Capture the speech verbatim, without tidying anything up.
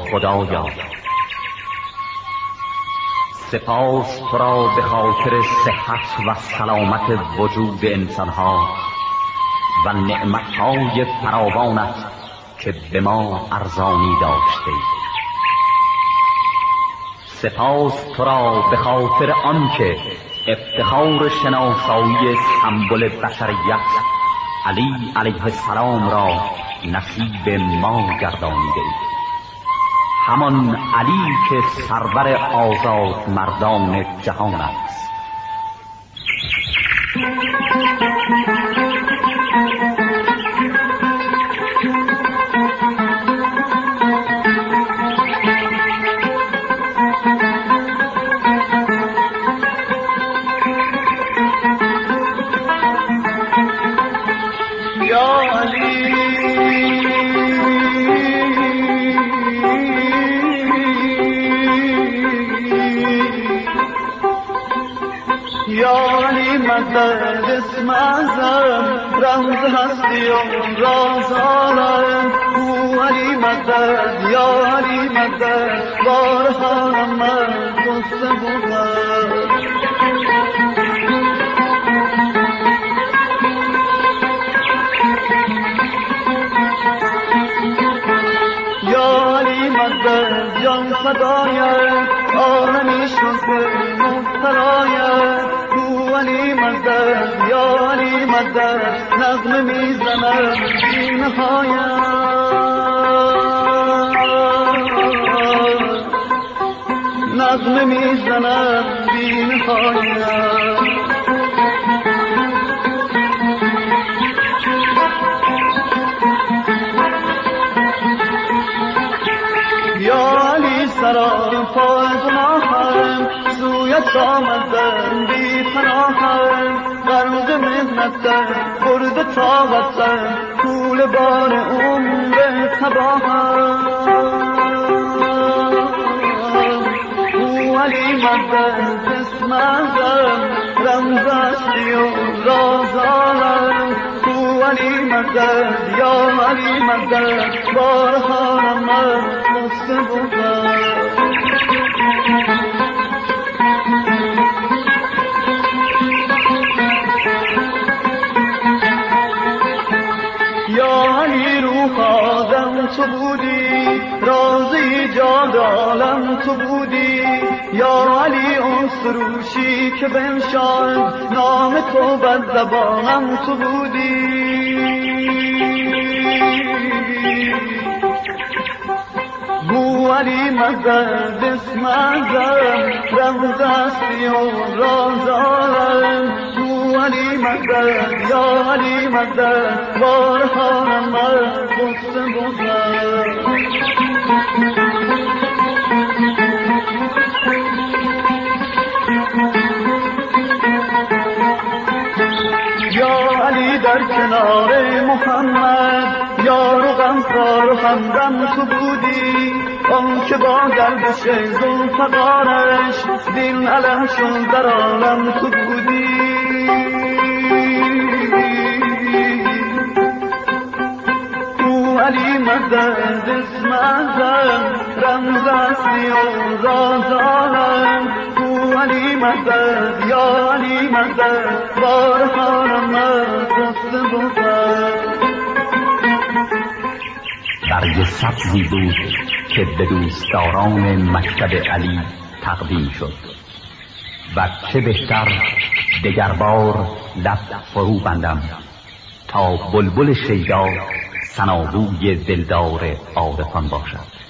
خدایا. سپاس تو را به خاطر صحت و سلامت وجود انسانها و نعمتهای فراوانت که به ما ارزانی داشته. سپاس تو را به خاطر آنکه افتخار شناسایی سمبل بشریت علی علیه السلام را نصیب ما گردانیده ای، همان علی که سرور آزاد مردان جهان است. مدد اسم اعظم رمز هستی و راز عالم، او علی مدد یا علی مدد بارها من قصه بودم. یا علی مدد جان فدایت عالمی شده مبتلایت، علی مدد یا علی مدد نغمه میزنم بی نهایت، نغمه میزنم بی نهایت. یا علی سراپای گناهم سویت آمدم بی پناهم، غرق مهنتم برد طاقتم طول بار عمر تباهم. او علی مدد اسم اعظم رمز هستی و راز عالم، او علی مدد یا علی مدد بارها من قصه بودم. یا علی روح آدم تو بودی، راز ایجاد عالم تو بودی، یا علی اون سروشی که بنشاند نام تو بر زبانم تو بودی. بو علی مدد اسم اعظم رمز هستی و راز عالم، بو علی مدد یا علی مدد بارها من قصه بودم. یا علی در کنار محمد یار و غمخوار و همدم تو بودی، آن که با گردش ذوالفقارش دل علم شد در عالم تو بودی. او علی مدد اسم اعظم رمز هستی و راز عالم، او علی مدد یا علی مدد بارها من قصه بودم. برگ سبزی بود که به دوستداران مکتب علی تقدیم شد و چه بهتر دگر بار لب فرو بندم تا بلبل شیدا ثناگوی دلدار عارفان باشد.